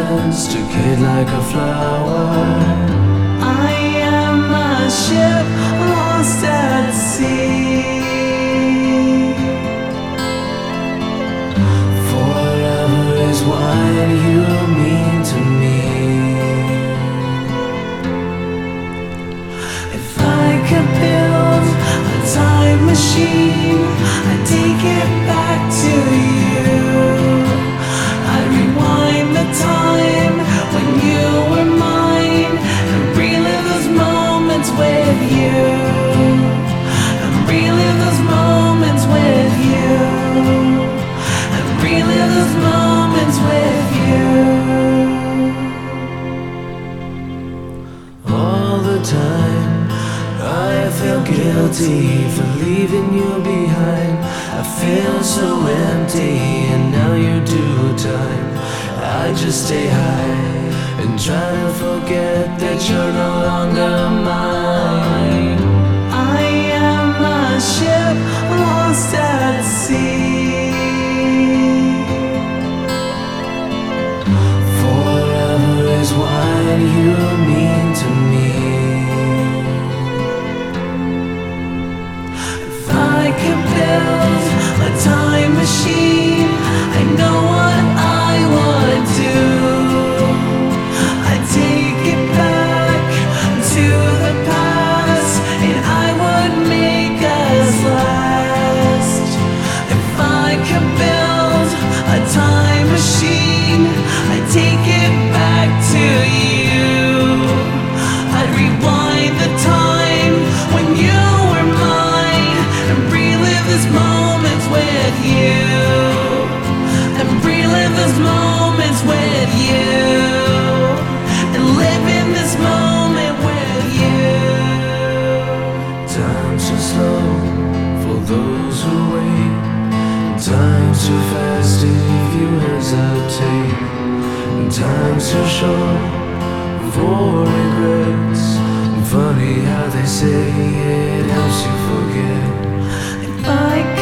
moments decayed like a flower. I am a ship lost at sea. Forever is what you mean to me. If I could build a time machine, I'd take it back to you. I'd rewind the time when you were mine and relive those moments with you. And relive those moments with you. And relive those moments with you. All the time I feel guilty for leaving you behind. I feel so empty and now you do time. I just stay high and try to forget that you're no longer mine. I am a ship lost at sea. Forever is what you mean to me. If I could build a time machine, I know what I would do. I'd take it back to the past, and I would make us last. If I could build a time machine, I'd take it back to you. I'd rewind the time when you were mine and relive these moments with you. And relive those moments with you. And live in this moment with you. Time's too slow for those who wait. Time's too fast if you hesitate. Time's too short for regrets. Funny how they say it helps you forget. If I